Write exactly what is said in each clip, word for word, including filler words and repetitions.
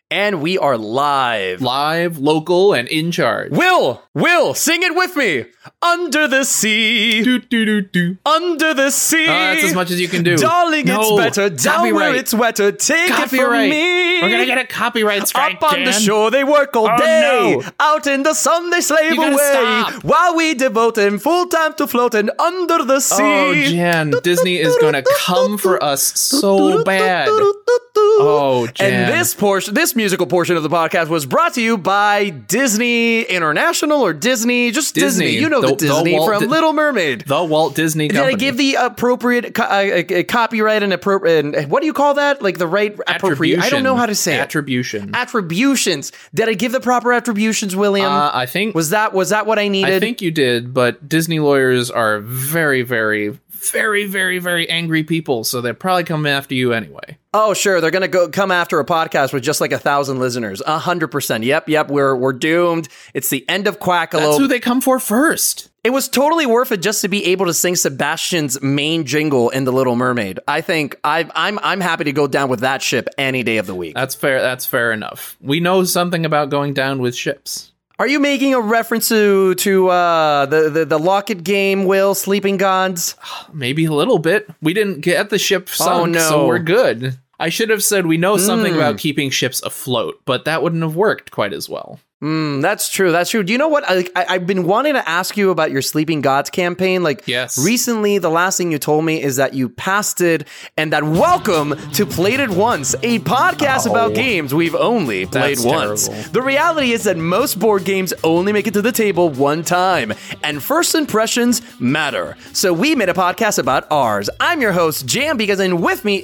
And we are live. Live, local, and in charge. Will, Will, sing it with me. Under the sea. Do, do, do, do. Under the sea. Uh, that's as much as you can do. Darling, no. it's better. Down Copyright. where it's wetter. Take Copyright. it from me. We're going to get a copyright strike, Up on Dan. the shore, they work all Oh, day. no. Out in the sun, they slave You gotta away. stop. While we devote them full time to floating under the sea. Oh, Jan, Disney is going to come for us so bad. Oh, Jan. And this portion, this musical portion of the podcast was brought to you by Disney International or Disney, just Disney. Disney. You know the, The- the Disney Walt from Di- Little Mermaid. The Walt Disney Did Company. I give the appropriate co- uh, uh, copyright and appropriate? What do you call that? Like the right appropriate? I don't know how to say it. Attribution. Attributions. Did I give the proper attributions, William? Uh, I think was that was that what I needed? I think you did, but Disney lawyers are very, very, very, very, very angry people, so they're probably coming after you anyway. Oh, sure. They're going to go come after a podcast with just like a thousand listeners. A hundred percent. Yep. Yep. We're, we're doomed. It's the end of Quackalope. That's who they come for first. It was totally worth it just to be able to sing Sebastian's main jingle in The Little Mermaid. I think I've, I'm I'm happy to go down with that ship any day of the week. That's fair. That's fair enough. We know something about going down with ships. Are you making a reference to to uh, the, the the Locket game, Will, Sleeping Gods? Maybe a little bit. We didn't get the ship sunk, Oh, no. so we're good. I should have said we know something Mm. about keeping ships afloat, but that wouldn't have worked quite as well. Mm, that's true. That's true. Do you know what? I, I, I've been wanting to ask you about your Sleeping Gods campaign. Like, Yes. recently, the last thing you told me is that you passed it and that welcome to Played It Once, a podcast Oh. about games we've only played That's once. terrible. The reality is that most board games only make it to the table one time, and first impressions matter. So we made a podcast about ours. I'm your host, Jam, because and with me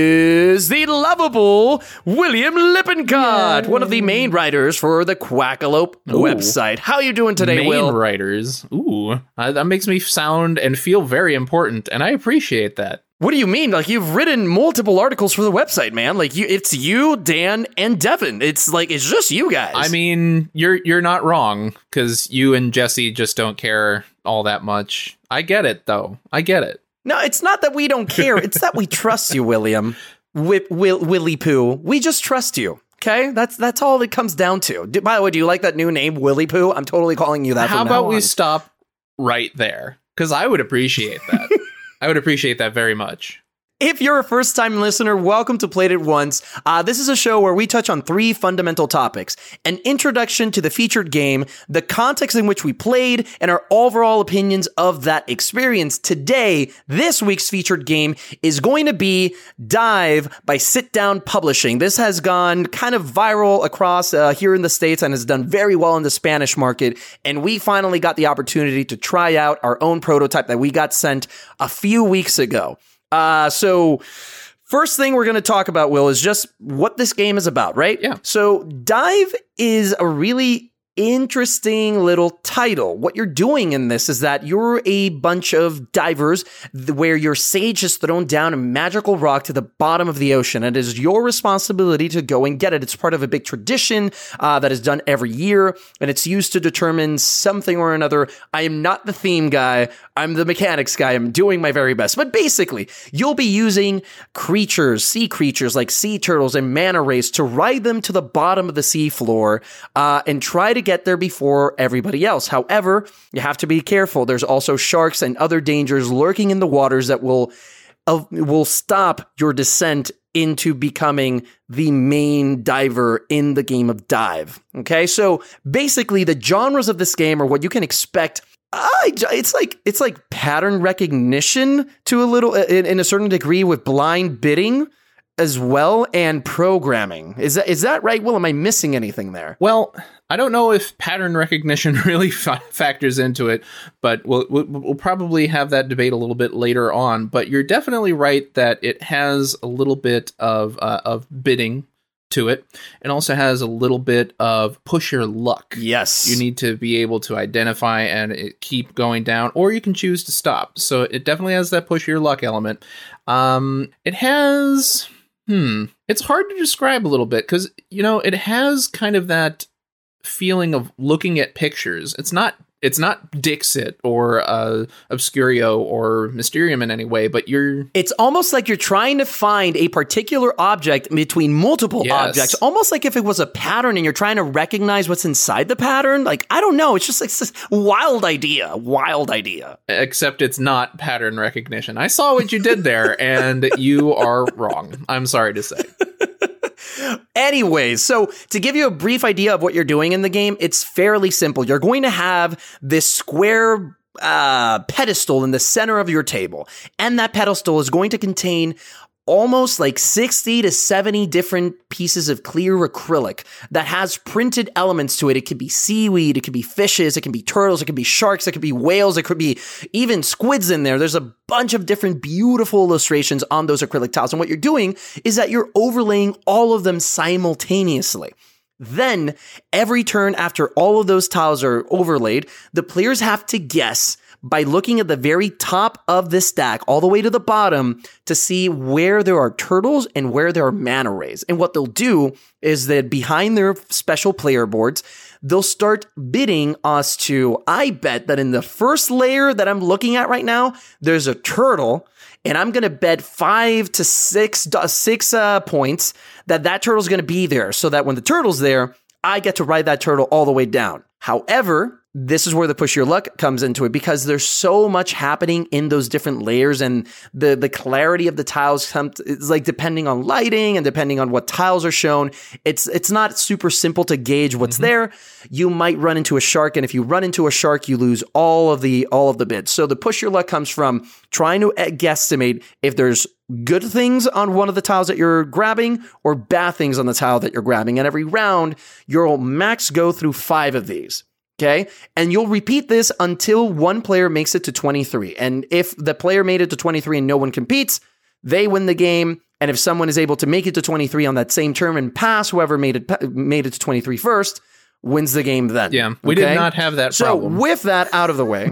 is the lovable William Lippincott, one of the main writers for the Quackalope Ooh. website. How you doing today, Main Will? writers. Ooh, uh, that makes me sound and feel very important, and I appreciate that. What do you mean? Like, you've written multiple articles for the website, man. Like, you, it's you, Dan, and Devin. It's like, it's just you guys. I mean, you're you're not wrong, because you and Jesse just don't care all that much. I get it, though. I get it. no, it's not that we don't care. It's that we trust you, William. Whip, Will, Willy Pooh. We just trust you. Okay, that's that's all it comes down to. Do, by the way, do you like that new name, Willy Pooh? I'm totally calling you that. How from about now we on. stop right there? Because I would appreciate that. I would appreciate that very much. If you're a first-time listener, welcome to Played It Once. Uh, this is a show where we touch on three fundamental topics: an introduction to the featured game, the context in which we played, and our overall opinions of that experience. Today, this week's featured game is going to be Dive by Sit Down Publishing. This has gone kind of viral across uh, here in the States and has done very well in the Spanish market. And we finally got the opportunity to try out our own prototype that we got sent a few weeks ago. Uh, so first thing we're going to talk about, Will, is just what this game is about, right? Yeah. So Dive is a really interesting little title. What you're doing in this is that you're a bunch of divers th- where your sage is thrown down a magical rock to the bottom of the ocean. It is your responsibility to go and get it. It's part of a big tradition uh, that is done every year, and it's used to determine something or another. I am not the theme guy. I'm the mechanics guy. I'm doing my very best. But basically, you'll be using creatures, sea creatures like sea turtles and manta rays to ride them to the bottom of the sea floor uh, and try to get there before everybody else. However, you have to be careful. There's also sharks and other dangers lurking in the waters that will uh, will stop your descent into becoming the main diver in the game of Dive. Okay, so basically the genres of this game are what you can expect. I, it's like it's like pattern recognition to a little in, in a certain degree with blind bidding as well, and programming. Is that is that right, Will? Am I missing anything there? Well, I don't know if pattern recognition really fa- factors into it, but we'll, we'll we'll probably have that debate a little bit later on. But you're definitely right that it has a little bit of uh, of bidding to it, and also has a little bit of push your luck. Yes. You need to be able to identify and it keep going down, or you can choose to stop. So it definitely has that push your luck element. Um, it has... Hmm. It's hard to describe a little bit because, you know, it has kind of that feeling of looking at pictures. It's not It's not Dixit or uh, Obscurio or Mysterium in any way, but you're... It's almost like you're trying to find a particular object between multiple Yes. objects, almost like if it was a pattern and you're trying to recognize what's inside the pattern. Like, I don't know. It's just like this wild idea. Wild idea. Except it's not pattern recognition. I saw what you did there, and you are wrong. I'm sorry to say. Anyways, so to give you a brief idea of what you're doing in the game, it's fairly simple. You're going to have this square uh, pedestal in the center of your table, and that pedestal is going to contain almost like sixty to seventy different pieces of clear acrylic that has printed elements to it. It could be seaweed, it could be fishes, it can be turtles, it could be sharks, it could be whales, it could be even squids in there. There's a bunch of different beautiful illustrations on those acrylic tiles. And what you're doing is that you're overlaying all of them simultaneously. Then, every turn after all of those tiles are overlaid, the players have to guess by looking at the very top of the stack all the way to the bottom to see where there are turtles and where there are manta rays. And what they'll do is that behind their special player boards, they'll start bidding us to, I bet that in the first layer that I'm looking at right now, there's a turtle, and I'm going to bet five to six, six uh, points that that turtle's going to be there, so that when the turtle's there, I get to ride that turtle all the way down. However, this is where the push your luck comes into it, because there's so much happening in those different layers, and the, the clarity of the tiles comes, it's like depending on lighting and depending on what tiles are shown, it's it's not super simple to gauge what's mm-hmm. there. You might run into a shark, and if you run into a shark, you lose all of the all of the bids. So the push your luck comes from trying to guesstimate if there's good things on one of the tiles that you're grabbing or bad things on the tile that you're grabbing. And every round, you'll max go through five of these. Okay. And you'll repeat this until one player makes it to twenty-three. And if the player made it to twenty-three and no one competes, they win the game. And if someone is able to make it to twenty-three on that same term and pass whoever made it made it to twenty-three first, wins the game then. Yeah, we okay? did not have that so problem. So with that out of the way,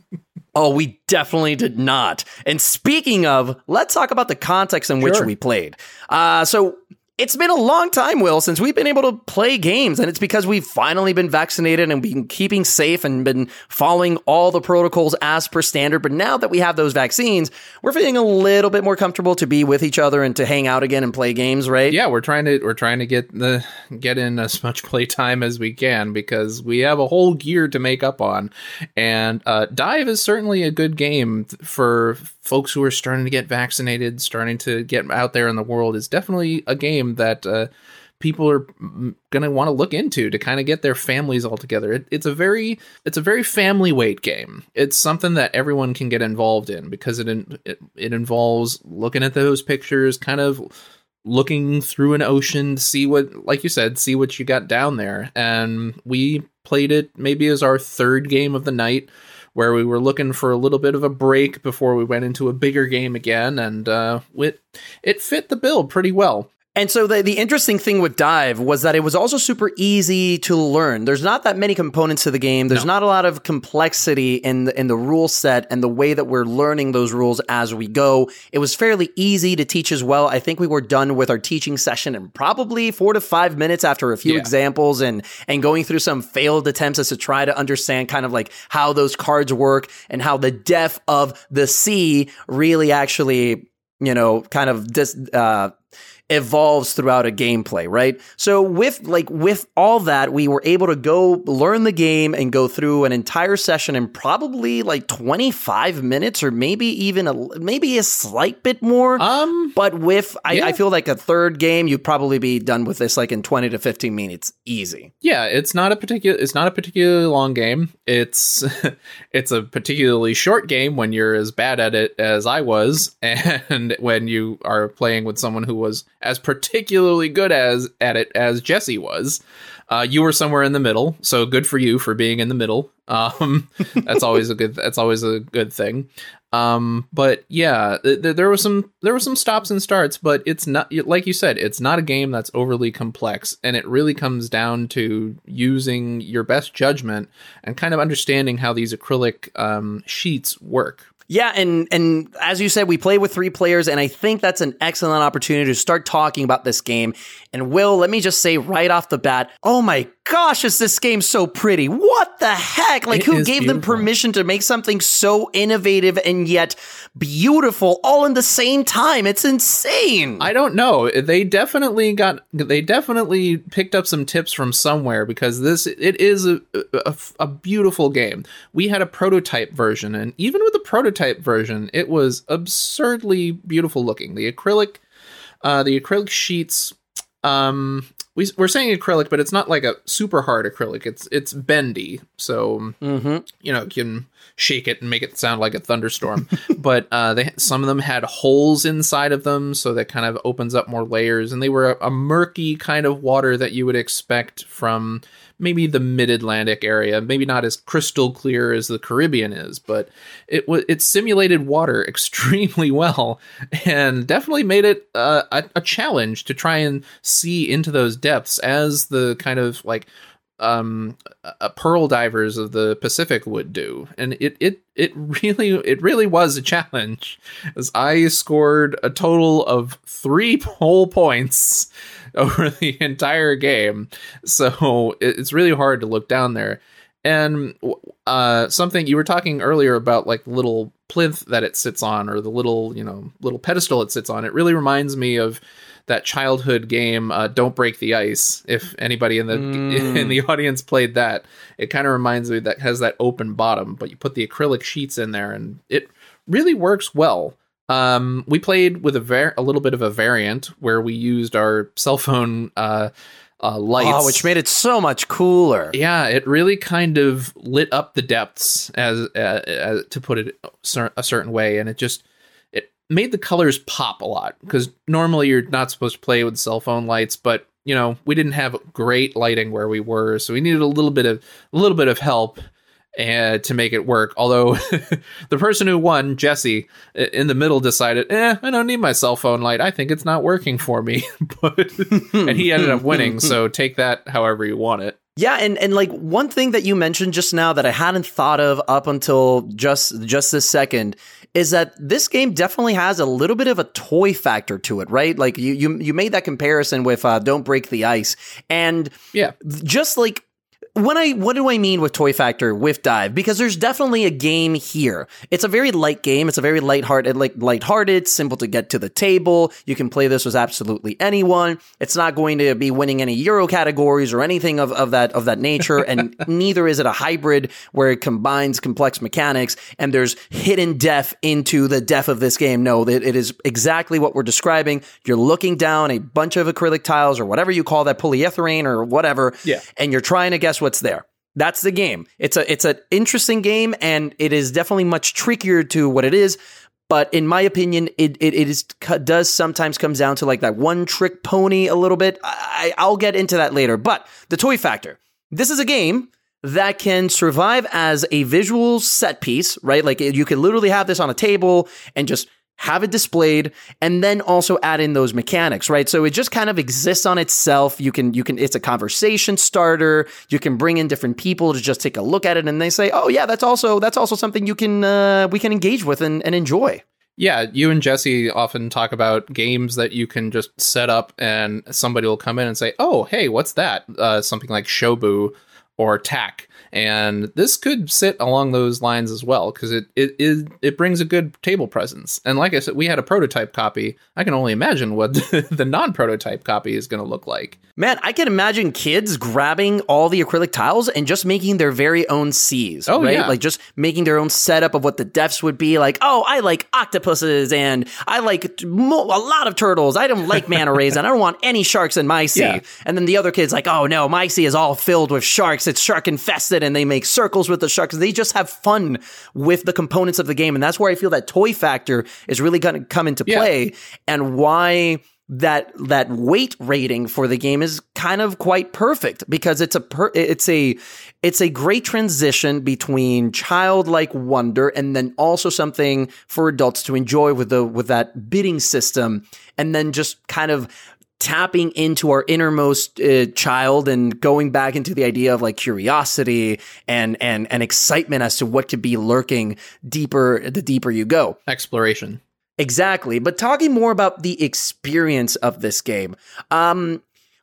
oh, we definitely did not. And speaking of, let's talk about the context in which Sure. we played. Uh, so it's been a long time, Will, since we've been able to play games, and it's because we've finally been vaccinated and been keeping safe and been following all the protocols as per standard. But now that we have those vaccines, we're feeling a little bit more comfortable to be with each other and to hang out again and play games, right? Yeah, we're trying to we're trying to get the get in as much playtime as we can, because we have a whole gear to make up on. And uh, Dive is certainly a good game for folks who are starting to get vaccinated, starting to get out there in the world. Is definitely a game that uh, people are going to want to look into to kind of get their families all together. It, it's a very it's a very family weight game. It's something that everyone can get involved in, because it, it it involves looking at those pictures, kind of looking through an ocean to see what, like you said, see what you got down there. And we played it maybe as our third game of the night, where we were looking for a little bit of a break before we went into a bigger game again, and uh, it, it fit the bill pretty well. And so the, the interesting thing with Dive was that it was also super easy to learn. There's not that many components to the game. There's no. not a lot of complexity in the, in the rule set and the way that we're learning those rules as we go. It was fairly easy to teach as well. I think we were done with our teaching session in probably four to five minutes after a few yeah. examples and, and going through some failed attempts as to try to understand kind of like how those cards work and how the depth of the sea really actually, you know, kind of dis, uh, evolves throughout a gameplay, right? So with like with all that, we were able to go learn the game and go through an entire session in probably like twenty-five minutes, or maybe even a maybe a slight bit more. Um, but with I, yeah. I feel like a third game, you'd probably be done with this like in twenty to fifteen minutes, easy. Yeah, it's not a particular it's not a particularly long game. It's it's a particularly short game when you're as bad at it as I was, and when you are playing with someone who was as particularly good as at it as Jesse was. Uh, you were somewhere in the middle, so good for you for being in the middle. Um, that's always a good. That's always a good thing. Um, but yeah, th- th- there was some there were some stops and starts, but it's not, like you said, it's not a game that's overly complex, and it really comes down to using your best judgment and kind of understanding how these acrylic um, sheets work. Yeah, and and as you said, we play with three players, and I think that's an excellent opportunity to start talking about this game. And Will, let me just say right off the bat, oh my gosh, is this game so pretty? What the heck? Like, It who is gave them beautiful. permission to make something so innovative and yet beautiful all in the same time? It's insane. I don't know. They definitely got. They definitely picked up some tips from somewhere, because this it is a, a, a beautiful game. We had a prototype version, and even with the prototype version, it was absurdly beautiful looking. The acrylic, uh, the acrylic sheets. Um, we, we're saying acrylic, but it's not like a super hard acrylic. It's it's bendy, so Mm-hmm. you know, you can shake it and make it sound like a thunderstorm. But uh, they some of them had holes inside of them, so that kind of opens up more layers. And they were a, a murky kind of water that you would expect from maybe the mid-Atlantic area. Maybe not as crystal clear as the Caribbean is, but it was it simulated water extremely well, and definitely made it uh, a, a challenge to try and see into those depths, as the kind of like um uh, pearl divers of the Pacific would do. And it it it really it really was a challenge, as I scored a total of three whole points over the entire game, so it, it's really hard to look down there. And uh something you were talking earlier about, like the little plinth that it sits on, or the little, you know, little pedestal it sits on, it really reminds me of that childhood game, uh, Don't Break the Ice. If anybody in the Mm. in the audience played that, it kind of reminds me that has that open bottom, but you put the acrylic sheets in there, and it really works well. Um, we played with a var- a little bit of a variant where we used our cell phone uh, uh, lights, Oh, which made it so much cooler. yeah, it really kind of lit up the depths, as, uh, as to put it cer- a certain way, and it just it made the colors pop a lot, because normally you're not supposed to play with cell phone lights, but you know, we didn't have great lighting where we were, so we needed a little bit of a little bit of help uh, to make it work. Although the person who won, Jesse, in the middle decided, eh, I don't need my cell phone light. I think it's not working for me. But and he ended up winning. So take that however you want it. Yeah, and, and like one thing that you mentioned just now that I hadn't thought of up until just just this second is that this game definitely has a little bit of a toy factor to it, right? Like you you you made that comparison with uh, Don't Break the Ice, and Yeah. just like when I what do I mean with toy factor with Dive? Because there's definitely a game here. It's a very light game. It's a very lighthearted, like lighthearted, simple to get to the table. You can play this with absolutely anyone. It's not going to be winning any Euro categories or anything of, of that of that nature. And neither is it a hybrid where it combines complex mechanics and there's hidden depth into the depth of this game. No, it, it is exactly what we're describing. You're looking down a bunch of acrylic tiles or whatever you call that, polyethylene or whatever, Yeah. and you're trying to guess what's there. That's the game. It's a it's an interesting game, and it is definitely much trickier to what it is. But in my opinion, it it, it is does sometimes comes down to like that one trick pony a little bit. I, I'll get into that later. But the toy factor. This is a game that can survive as a visual set piece, right? Like you could literally have this on a table and just have it displayed, and then also add in those mechanics, right? So it just kind of exists on itself. You can, you can, it's a conversation starter. You can bring in different people to just take a look at it, and they say, oh yeah, that's also, that's also something you can, uh, we can engage with and, and enjoy. Yeah, you and Jesse often talk about games that you can just set up and somebody will come in and say, oh, hey, what's that? Uh, something like Shobu or Tack. And this could sit along those lines as well, because it, it it it brings a good table presence. And like I said, we had a prototype copy. I can only imagine what the, the non-prototype copy is going to look like. Man, I can imagine kids grabbing all the acrylic tiles and just making their very own seas, Oh, right? yeah. Like just making their own setup of what the depths would be. Like, oh, I like octopuses and I like mo- a lot of turtles. I don't like manta rays and I don't want any sharks in my sea. Yeah. And then the other kid's like, oh no, my sea is all filled with sharks. It's shark infested, and they make circles with the sharks. They just have fun with the components of the game. And that's where I feel that toy factor is really going to come into Yeah. play, and why that that weight rating for the game is kind of quite perfect, because it's a per, it's a it's a great transition between childlike wonder and then also something for adults to enjoy with the with that bidding system, and then just kind of tapping into our innermost uh, child and going back into the idea of like curiosity and and and excitement as to what could be lurking deeper the deeper you go. Exploration. Exactly. But talking more about the experience of this game, um,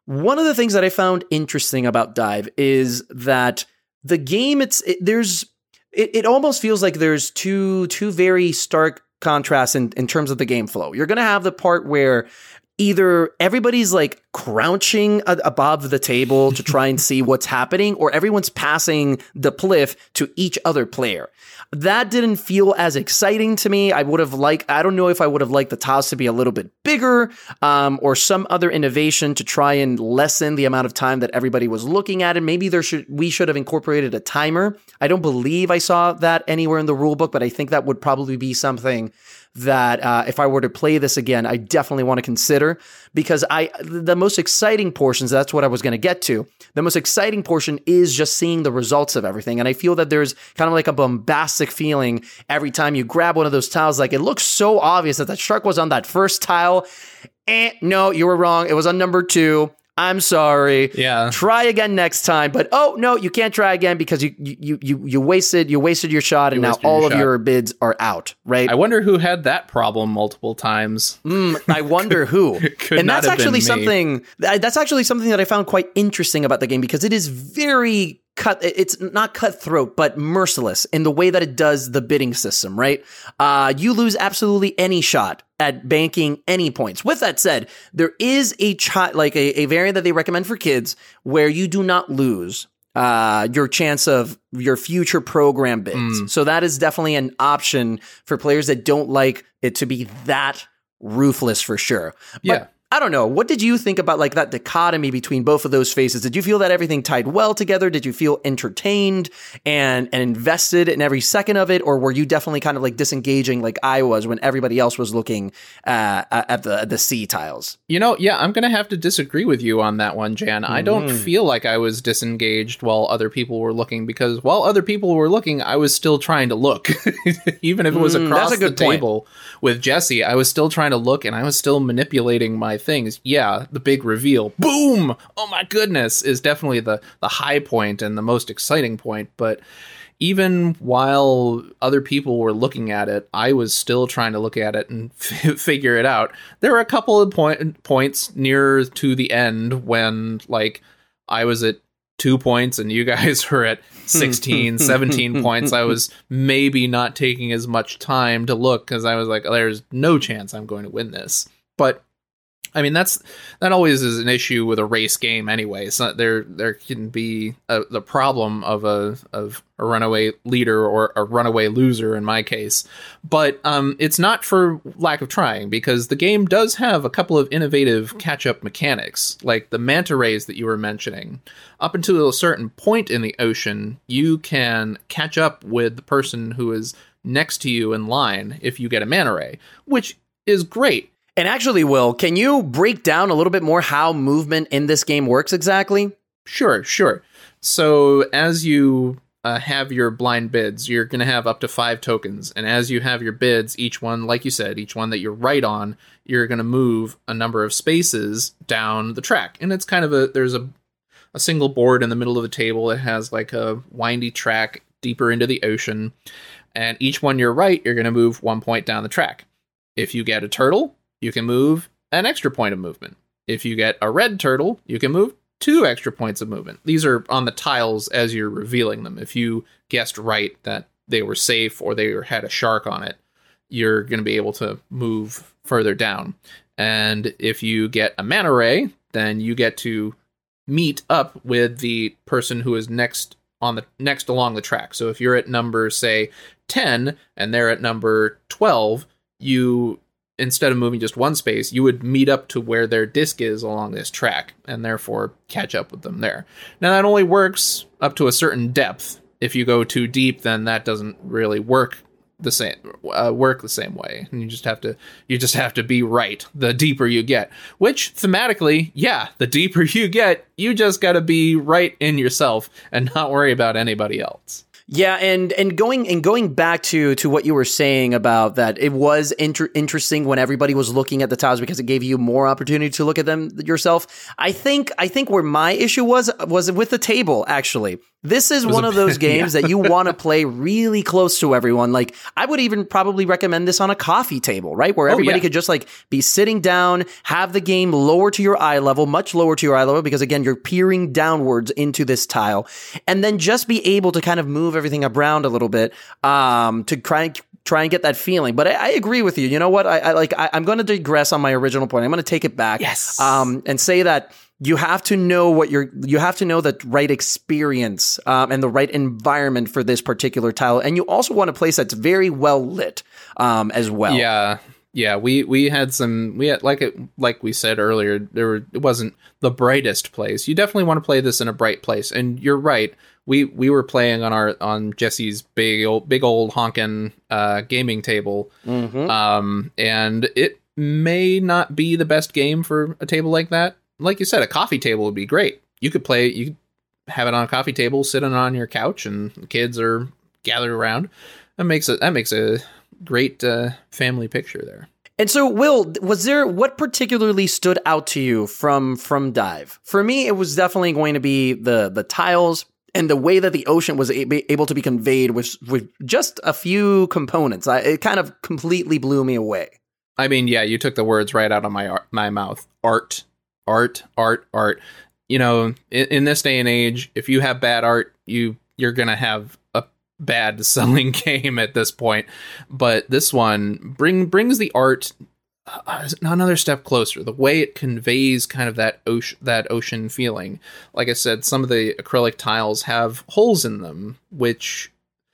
One of the things that I found interesting about Dive is that the game, it's it, there's it, it almost feels like there's two two very stark contrasts in, in terms of the game flow. You're going to have the part where either everybody's like crouching a- above the table to try and see what's happening, or everyone's passing the pliff to each other player. That didn't feel as exciting to me. I would have liked, I don't know if I would have liked the tiles to be a little bit bigger, um, or some other innovation to try and lessen the amount of time that everybody was looking at it. Maybe there should, we should have incorporated a timer. I don't believe I saw that anywhere in the rule book, but I think that would probably be something that uh, if I were to play this again, I definitely want to consider, because I the most exciting portions, that's what I was going to get to. The most exciting portion is just seeing the results of everything. And I feel that there's kind of like a bombastic feeling every time you grab one of those tiles. Like, it looks so obvious that that shark was on that first tile. Eh, no, you were wrong. It was on number two. I'm sorry. Yeah. Try again next time. But oh no, you can't try again because you you you you wasted you wasted your shot, and now all of your bids are out. Right. I wonder who had that problem multiple times. Mm, I wonder who. Could and not that's have been actually me. something. That's actually something that I found quite interesting about the game, because it is very cut. It's not cutthroat, but merciless in the way that it does the bidding system. Right. Uh, you lose absolutely any shot at banking any points. With that said, there is a chi- like a, a variant that they recommend for kids where you do not lose uh, your chance of your future program bids. Mm. So that is definitely an option for players that don't like it to be that ruthless, for sure. But Yeah. I don't know. What did you think about like that dichotomy between both of those phases? Did you feel that everything tied well together? Did you feel entertained and, and invested in every second of it? Or were you definitely kind of like disengaging like I was when everybody else was looking uh, at the the C tiles? You know, yeah, I'm going to have to disagree with you on that one, Jan. I don't Mm. feel like I was disengaged while other people were looking, because while other people were looking, I was still trying to look. Even if it was Mm, across that's a the good point. table with Jesse, I was still trying to look, and I was still manipulating my things. Yeah, the big reveal, boom! Oh my goodness, is definitely the, the high point and the most exciting point, but even while other people were looking at it, I was still trying to look at it and f- figure it out. There were a couple of point- points near to the end when, like, I was at two points and you guys were at sixteen, seventeen points. I was maybe not taking as much time to look because I was like, there's no chance I'm going to win this. But I mean, that's that always is an issue with a race game anyway. It's not there. There can be a, the problem of a of a runaway leader or a runaway loser in my case, but um, it's not for lack of trying, because the game does have a couple of innovative catch up mechanics, like the manta rays that you were mentioning. Up until a certain point in the ocean, you can catch up with the person who is next to you in line if you get a manta ray, which is great. And actually, Will, can you break down a little bit more how movement in this game works exactly? Sure, sure. So as you uh, have your blind bids, you're going to have up to five tokens. And as you have your bids, each one, like you said, each one that you're right on, you're going to move a number of spaces down the track. And it's kind of a, there's a, a single board in the middle of the table. It has like a windy track deeper into the ocean. And each one you're right, you're going to move one point down the track. If you get a turtle, you can move an extra point of movement. If you get a red turtle, you can move two extra points of movement. These are on the tiles as you're revealing them. If you guessed right that they were safe or they had a shark on it, you're going to be able to move further down. And if you get a manta ray, then you get to meet up with the person who is next on the next along the track. So if you're at number, say, ten and they're at number twelve, you, instead of moving just one space, you would meet up to where their disc is along this track and therefore catch up with them there. Now, that only works up to a certain depth. If you go too deep, then that doesn't really work the same uh, work the same way. And you just have to you just have to be right the deeper you get. Which thematically, yeah, the deeper you get, you just got to be right in yourself and not worry about anybody else. Yeah, and and going and going back to to what you were saying about that, it was inter- interesting when everybody was looking at the tiles because it gave you more opportunity to look at them yourself. I think I think where my issue was was with the table, actually. This is one a, of those games yeah. that you want to play really close to everyone. Like, I would even probably recommend this on a coffee table, right? Where everybody oh, yeah. could just like be sitting down, have the game lower to your eye level, much lower to your eye level, because again, you're peering downwards into this tile, and then just be able to kind of move everything around a little bit um, to try and try and get that feeling. But I, I agree with you. You know what? I, I like. I, I'm going to digress on my original point. I'm going to take it back. Yes. Um, and say that. You have to know what you're, you have to know the right experience um, and the right environment for this particular tile. And you also want a place that's very well lit um, as well. Yeah. Yeah. We, we had some, we had, like it, like we said earlier, there were, it wasn't the brightest place. You definitely want to play this in a bright place. And you're right. We, we were playing on our, on Jesse's big old, big old honkin' uh, gaming table. Mm-hmm. Um, and it may not be the best game for a table like that. Like you said, a coffee table would be great. You could play, you could have it on a coffee table, sitting on your couch, and the kids are gathered around. That makes a that makes a great uh, family picture there. And so, Will, was there what particularly stood out to you from from Dive? For me, it was definitely going to be the the tiles and the way that the ocean was a- able to be conveyed with with just a few components. I, it kind of completely blew me away. I mean, yeah, you took the words right out of my my mouth. Art. Art, art, art. You know, in, in this day and age, if you have bad art, you you're gonna have a bad selling game at this point. But this one bring brings the art uh, another step closer. The way it conveys kind of that ocean that ocean feeling. Like I said, some of the acrylic tiles have holes in them, which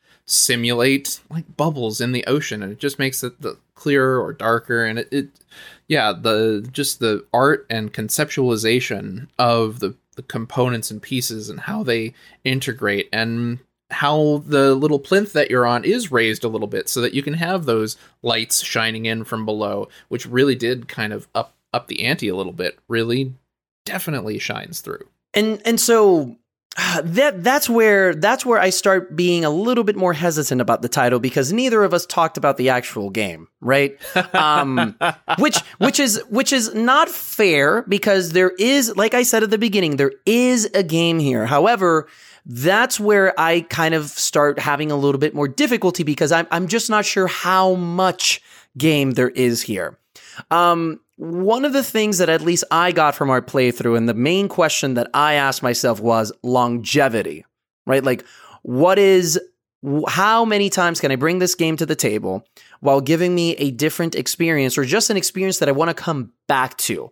simulate like bubbles in the ocean, and it just makes it the clearer or darker. And it, it yeah, the just the art and conceptualization of the, the components and pieces and how they integrate, and how the little plinth that you're on is raised a little bit so that you can have those lights shining in from below, which really did kind of up up the ante a little bit. Really definitely shines through. And and so that that's where that's where I start being a little bit more hesitant about the title, because neither of us talked about the actual game, right? Um, which which is which is not fair, because there is, like I said at the beginning, there is a game here. However, that's where I kind of start having a little bit more difficulty, because I'm I'm just not sure how much game there is here. Um, one of the things that at least I got from our playthrough, and the main question that I asked myself, was longevity, right? Like, what is, how many times can I bring this game to the table while giving me a different experience, or just an experience that I want to come back to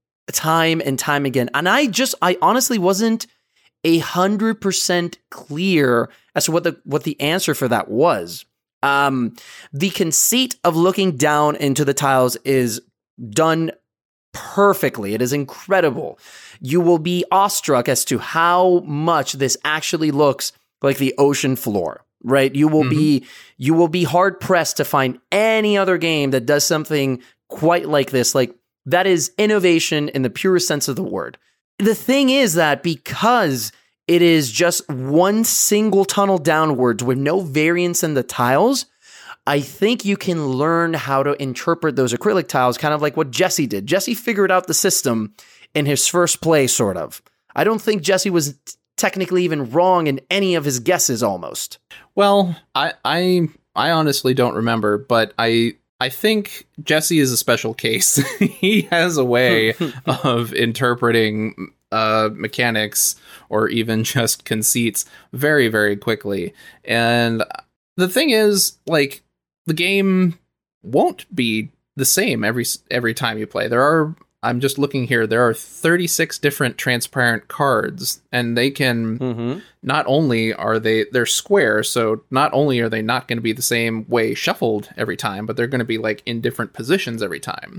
time and time again? And I just, I honestly wasn't a hundred percent clear as to what the, what the answer for that was. Um, the conceit of looking down into the tiles is done perfectly. It is incredible. You will be awestruck as to how much this actually looks like the ocean floor, right? You will mm-hmm. be you will be hard pressed to find any other game that does something quite like this. Like, that is innovation in the purest sense of the word. The thing is that because it is just one single tunnel downwards with no variance in the tiles, I think you can learn how to interpret those acrylic tiles, kind of like what Jesse did. Jesse figured out the system in his first play, sort of. I don't think Jesse was t- technically even wrong in any of his guesses, almost. Well, I I, I honestly don't remember, but I I think Jesse is a special case. He has a way of interpreting uh, mechanics, or even just conceits, very, very quickly. And the thing is, like, the game won't be the same every every time you play. There are, I'm just looking here, there are thirty-six different transparent cards, and they can, mm-hmm. not only are they, they're square, so not only are they not going to be the same way shuffled every time, but they're going to be like in different positions every time.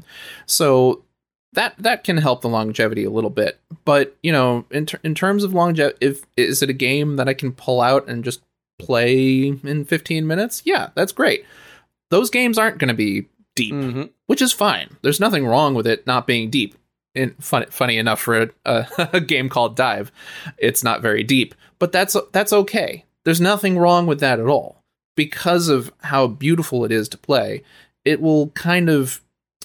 So that that can help the longevity a little bit. But, you know, in ter- in terms of longevity, if is it a game that I can pull out and just play in fifteen minutes? Yeah, that's great. Those games aren't going to be deep, mm-hmm. which is fine. There's nothing wrong with it not being deep. And fun, funny enough, for a, a, a game called Dive, it's not very deep, but that's that's okay. There's nothing wrong with that at all. Because of how beautiful it is to play, it will kind of,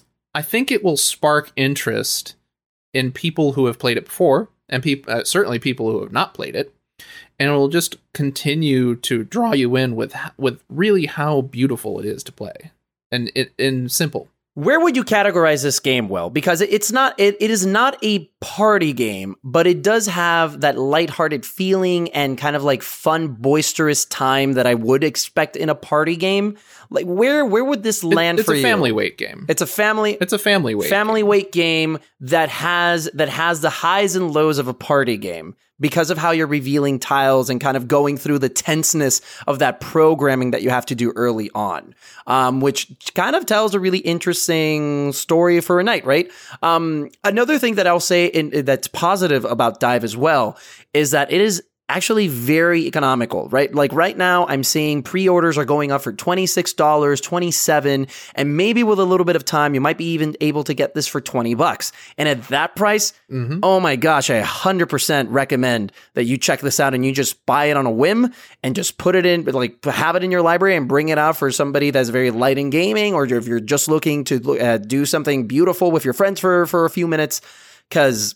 I think it will spark interest in people who have played it before, and peop- uh, certainly people who have not played it. and it will just continue to draw you in with with really how beautiful it is to play, and it and simple. Where would you categorize this game, Will? Because it's not, it, it is not a party game, but it does have that lighthearted feeling and kind of like fun, boisterous time that I would expect in a party game. Like, where where would this land it, it's for you? It's a family weight game. It's a family. It's a family weight. Family game. weight game that has that has the highs and lows of a party game because of how you're revealing tiles and kind of going through the tenseness of that programming that you have to do early on, um, which kind of tells a really interesting story for a night, right? Um, another thing that I'll say in, that's positive about Dive as well is that it is actually very economical, right? Like right now I'm seeing pre-orders are going up for twenty-six dollars, twenty-seven dollars, and maybe with a little bit of time, you might be even able to get this for twenty bucks. And at that price, mm-hmm. oh my gosh, I one hundred percent recommend that you check this out and you just buy it on a whim and just put it in, like have it in your library and bring it out for somebody that's very light in gaming, or if you're just looking to uh, do something beautiful with your friends for, for a few minutes, because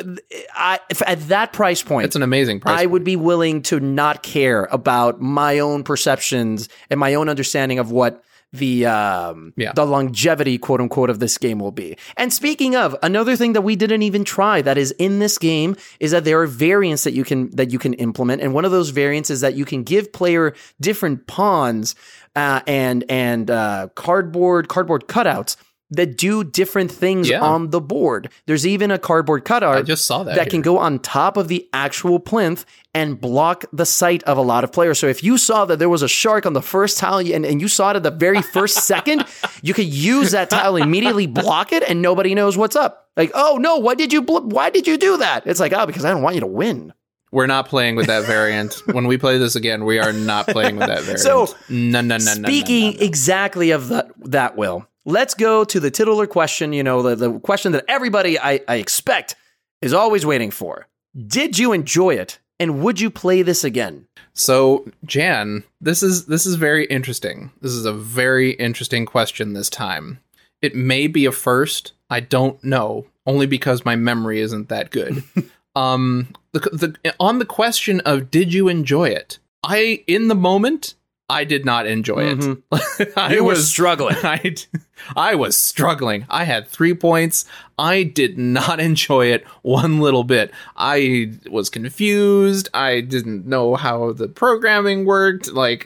I, if at that price point, it's an amazing price. I would be willing to not care about my own perceptions and my own understanding of what the um, yeah. the longevity, quote unquote, of this game will be. And speaking of, another thing that we didn't even try that is in this game is that there are variants that you can that you can implement, and one of those variants is that you can give player different pawns uh, and and uh, cardboard cardboard cutouts that do different things yeah. on the board. There's even a cardboard cutout I just saw that, that here. can go on top of the actual plinth and block the sight of a lot of players. So if you saw that there was a shark on the first tile and, and you saw it at the very first second, you could use that tile, immediately block it, and nobody knows what's up. Like, oh no, why did you bl- why did you do that? It's like, oh, because I don't want you to win. We're not playing with that variant. When we play this again, we are not playing with that variant. So, no, no, no, no. Speaking no, no, no. exactly of that, that Will, let's go to the titular question, you know, the, the question that everybody I, I expect is always waiting for. Did you enjoy it? And would you play this again? So, Jan, this is this is very interesting. This is a very interesting question this time. It may be a first. I don't know, only because my memory isn't that good. um, the, the on the question of did you enjoy it? I, in the moment, I did not enjoy mm-hmm. it. I you was were struggling. I, I was struggling. I had three points. I did not enjoy it one little bit. I was confused. I didn't know how the programming worked. Like,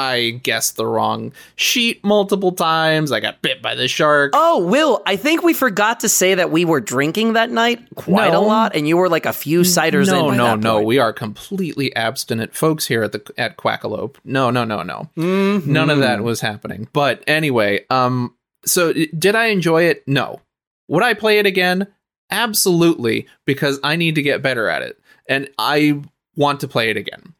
I guessed the wrong sheet multiple times. I got bit by the shark. Oh, Will, I think we forgot to say that we were drinking that night quite no. a lot, and you were like a few ciders no, in by No, that no, no. point. We are completely abstinent folks here at the at Quackalope. No, no, no, no. Mm-hmm. None of that was happening. But anyway, um, so did I enjoy it? No. Would I play it again? Absolutely, because I need to get better at it, and I want to play it again.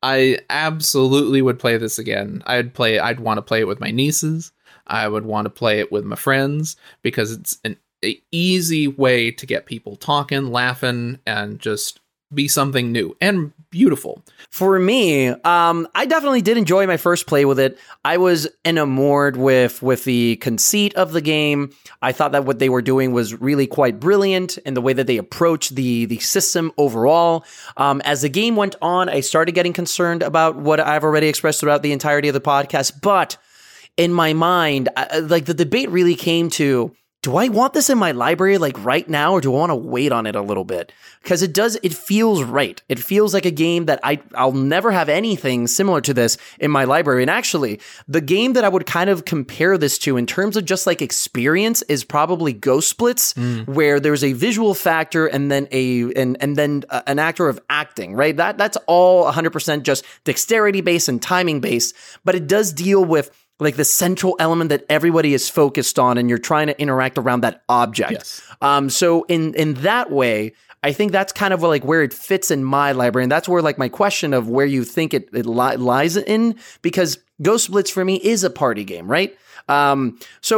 I absolutely would play this again. I'd play. I'd want to play it with my nieces. I would want to play it with my friends because it's an a easy way to get people talking, laughing, and just be something new and beautiful. For me, um, I definitely did enjoy my first play with it. I was enamored with with the conceit of the game. I thought that what they were doing was really quite brilliant in the way that they approached the the system overall. Um, as the game went on, I started getting concerned about what I've already expressed throughout the entirety of the podcast. But in my mind, I, like the debate really came to, do I want this in my library like right now, or do I want to wait on it a little bit? Because it does, it feels right. It feels like a game that I, I'll never have anything similar to this in my library. And actually, the game that I would kind of compare this to in terms of just like experience is probably Ghost Splits, mm. where there's a visual factor and then a and and then a, an actor of acting, right? That that's all one hundred percent just dexterity based and timing based, but it does deal with like the central element that everybody is focused on, and you're trying to interact around that object. Yes. Um, so in, in that way, I think that's kind of like where it fits in my library. And that's where like my question of where you think it, it li- lies in, because Ghost Splits for me is a party game, right? Um, so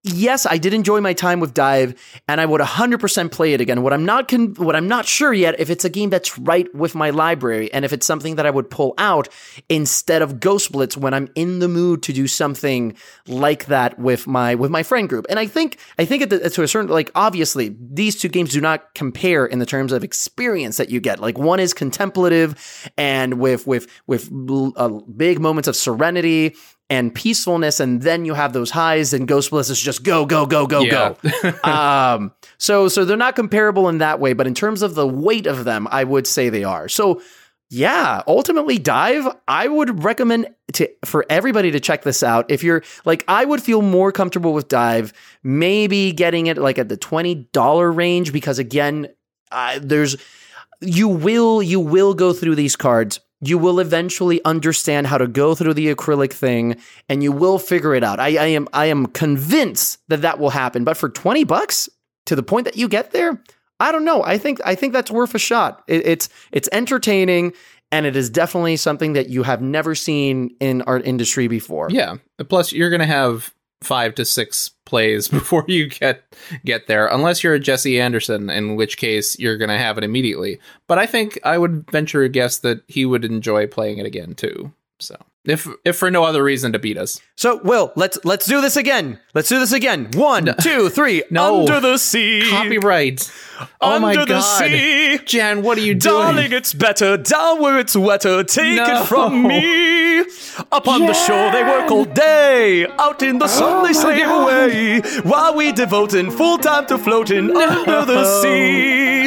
yes, I did enjoy my time with Dive, and I would one hundred percent play it again. What I'm not con- what I'm not sure yet if it's a game that's right with my library, and if it's something that I would pull out instead of Ghost Blitz when I'm in the mood to do something like that with my with my friend group. And I think I think at the, to a certain, like, obviously these two games do not compare in the terms of experience that you get. Like, one is contemplative and with with with uh, big moments of serenity and peacefulness, and then you have those highs, and Ghost Blitz is just go, go, go, go, yeah. go. um, so, so they're not comparable in that way, but in terms of the weight of them, I would say they are. So, yeah, ultimately, Dive, I would recommend to for everybody to check this out. If you're like, I would feel more comfortable with Dive, maybe getting it like at the twenty dollars range, because again, uh, there's you will you will go through these cards. You will eventually understand how to go through the acrylic thing, and you will figure it out. I, I am I am convinced that that will happen. But for twenty bucks, to the point that you get there, I don't know. I think I think that's worth a shot. It, it's it's entertaining, and it is definitely something that you have never seen in our industry before. Yeah. Plus, you're going to have five to six plays before you get get there, unless you're a Jesse Anderson, in which case you're going to have it immediately. But I think I would venture a guess that he would enjoy playing it again too. So, if if for no other reason to beat us. So, Will, let's let's do this again. Let's do this again. One, no. two, three. No. Under the sea. Copyright. Oh Under my the God. sea. Jan, what are you doing? Darling, it's better down where it's wetter. Take No. it from me. Up on Jan. the shore they work all day. Out in the sun Oh they my slave God. away. While we devoting full time to floating No. under the sea.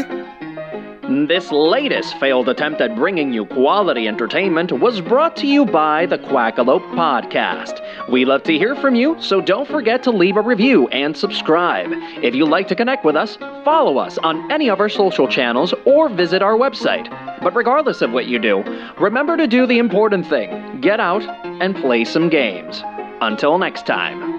This latest failed attempt at bringing you quality entertainment was brought to you by the Quackalope Podcast. We love to hear from you, so don't forget to leave a review and subscribe. If you'd like to connect with us, follow us on any of our social channels or visit our website. But regardless of what you do, remember to do the important thing: get out and play some games. Until next time.